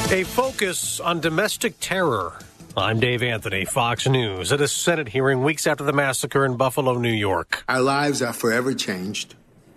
A focus on domestic terror. I'm Dave Anthony, Fox News, at a Senate hearing weeks after the massacre in Buffalo, New York. Our lives are forever changed,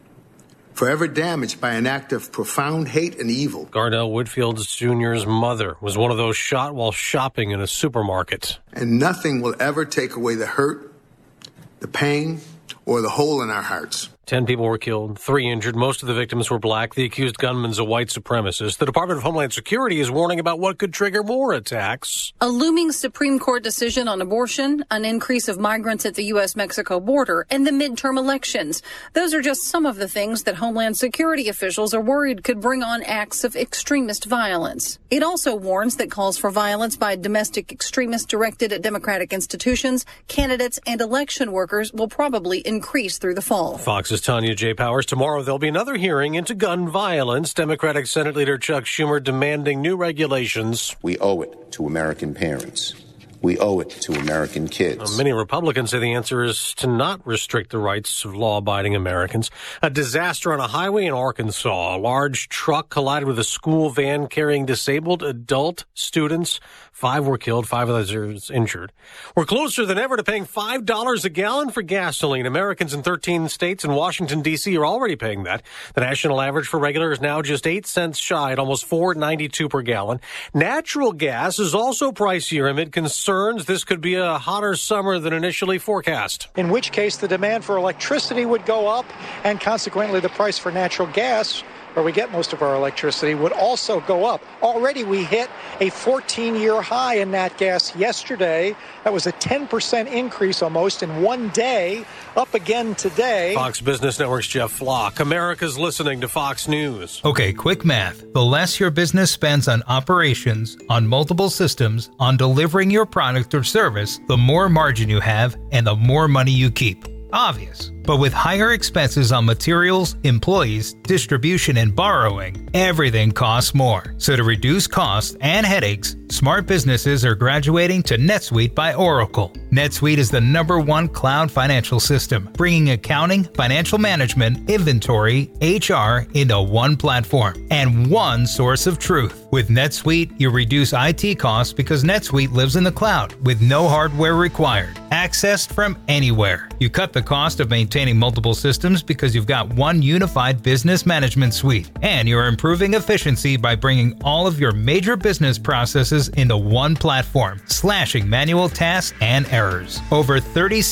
forever damaged by an act of profound hate and evil. Gardell Whitfield Jr.'s mother was one of those shot while shopping in a supermarket. And nothing will ever take away the hurt, the pain, or the hole in our hearts. 10 people were killed, 3 injured. Most of the victims were black. The accused gunman's a white supremacist. The Department of Homeland Security is warning about what could trigger more attacks. A looming Supreme Court decision on abortion, an increase of migrants at the U.S.-Mexico border, and the midterm elections. Those are just some of the things that Homeland Security officials are worried could bring on acts of extremist violence. It also warns that calls for violence by domestic extremists directed at Democratic institutions, candidates, and election workers will probably increase through the fall. Fox's Tanya J. Powers. Tomorrow there'll be another hearing into gun violence. Democratic Senate Leader Chuck Schumer demanding new regulations. We owe it to American parents. We owe it to American kids. Many Republicans say the answer is to not restrict the rights of law-abiding Americans. A disaster on a highway in Arkansas. A large truck collided with a school van carrying disabled adult students. 5 were killed, 5 others injured. We're closer than ever to paying $5 a gallon for gasoline. Americans in 13 states and Washington, D.C. are already paying that. The national average for regular is now just 8 cents shy at almost $4.92 per gallon. Natural gas is also pricier amid concerns this could be a hotter summer than initially forecast. In which case the demand for electricity would go up, and consequently the price for natural gas, where we get most of our electricity, would also go up. Already we hit a 14-year high in nat gas yesterday. That was a 10% increase almost in one day, up again today. Fox Business Network's Jeff Flock. America's listening to Fox News. Okay, quick math. The less your business spends on operations, on multiple systems, on delivering your product or service, the more margin you have and the more money you keep. Obvious. But with higher expenses on materials, employees, distribution, and borrowing, everything costs more. So to reduce costs and headaches, smart businesses are graduating to NetSuite by Oracle. NetSuite is the #1 cloud financial system, bringing accounting, financial management, inventory, HR into one platform and one source of truth. With NetSuite, you reduce IT costs because NetSuite lives in the cloud with no hardware required, accessed from anywhere. You cut the cost of maintaining multiple systems because you've got one unified business management suite, and you're improving efficiency by bringing all of your major business processes into one platform, slashing manual tasks and errors. Over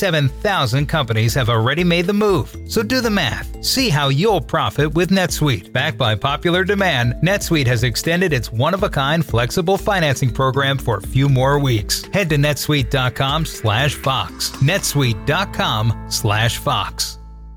37,000 companies have already made the move, so do the math. See how you'll profit with NetSuite. Backed by popular demand, NetSuite has extended its one-of-a-kind flexible financing program for a few more weeks. Head to netsuite.com/Fox. netsuite.com/Fox.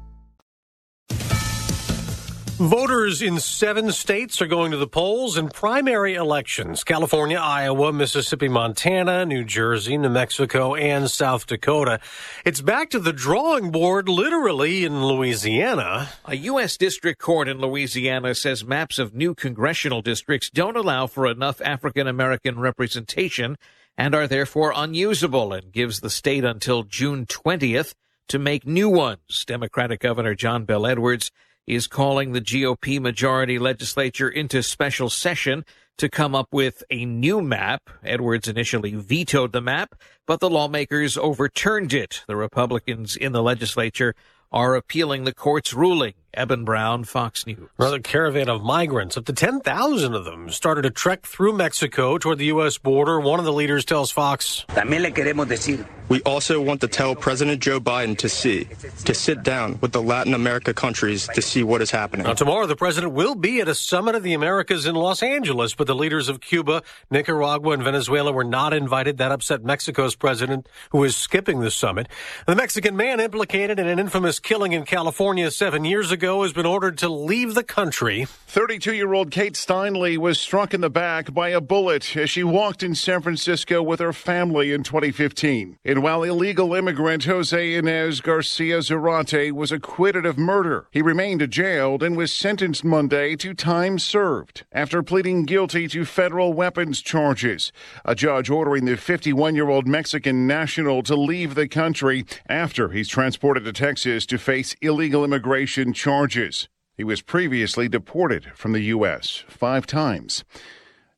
Voters in 7 states are going to the polls in primary elections. California, Iowa, Mississippi, Montana, New Jersey, New Mexico, and South Dakota. It's back to the drawing board, literally, in Louisiana. A U.S. district court in Louisiana says maps of new congressional districts don't allow for enough African-American representation and are therefore unusable, and gives the state until June 20th to make new ones. Democratic Governor John Bel Edwards is calling the GOP majority legislature into special session to come up with a new map. Edwards initially vetoed the map, but the lawmakers overturned it. The Republicans in the legislature are appealing the court's ruling. Eben Brown, Fox News. Another caravan of migrants, up to 10,000 of them, started a trek through Mexico toward the U.S. border. One of the leaders tells Fox, we also want to tell President Joe Biden to sit down with the Latin America countries to see what is happening. Now, tomorrow, the president will be at a summit of the Americas in Los Angeles, but the leaders of Cuba, Nicaragua, and Venezuela were not invited. That upset Mexico's president, who is skipping the summit. The Mexican man implicated in an infamous killing in California 7 years ago has been ordered to leave the country. 32-year-old Kate Steinle was struck in the back by a bullet as she walked in San Francisco with her family in 2015. And while illegal immigrant Jose Inez Garcia Zarate was acquitted of murder, he remained jailed and was sentenced Monday to time served after pleading guilty to federal weapons charges. A judge ordering the 51-year-old Mexican national to leave the country after he's transported to Texas to face illegal immigration charges. He was previously deported from the U.S. 5 times.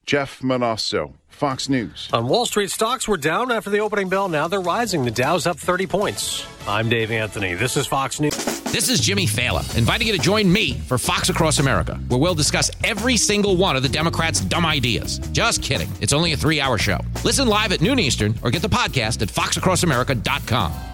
Jeff Manasso, Fox News. On Wall Street, stocks were down after the opening bell. Now they're rising. The Dow's up 30 points. I'm Dave Anthony. This is Fox News. This is Jimmy Fallon, inviting you to join me for Fox Across America, where we'll discuss every single one of the Democrats' dumb ideas. Just kidding. It's only a 3-hour show. Listen live at noon Eastern or get the podcast at foxacrossamerica.com.